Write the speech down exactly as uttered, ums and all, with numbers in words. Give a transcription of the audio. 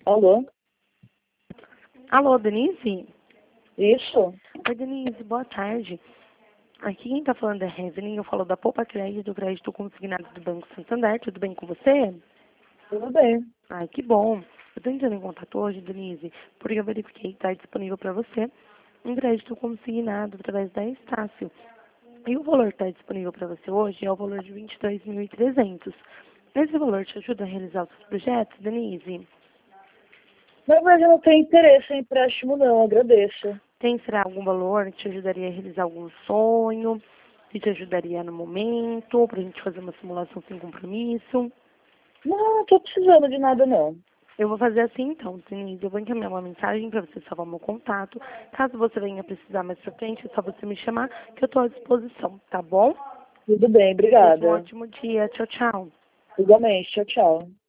Alô? Alô, Denise? Isso? Oi, Denise, boa tarde. Aqui quem tá falando é Evelyn, eu falo da Poupa Crédito, do crédito consignado do Banco Santander. Tudo bem com você? Tudo bem. Ai, que bom. Eu tô entrando em contato hoje, Denise, porque eu verifiquei que está disponível para você um crédito consignado através da Estácio. E o valor que está disponível para você hoje é o valor de vinte e dois mil e trezentos. Esse valor te ajuda a realizar os seus projetos, Denise? Na verdade, eu não tenho interesse em empréstimo, não. Agradeço. Tem, será algum valor que te ajudaria a realizar algum sonho, que te ajudaria no momento, para a gente fazer uma simulação sem compromisso? Não, não estou precisando de nada, não. Eu vou fazer assim então, Denise. Eu vou encaminhar uma mensagem para você salvar meu contato. Caso você venha precisar mais pra frente, é só você me chamar que eu estou à disposição, tá bom? Tudo bem, Desejo um obrigada. ótimo dia. Tchau, tchau. Igualmente. Tchau, tchau.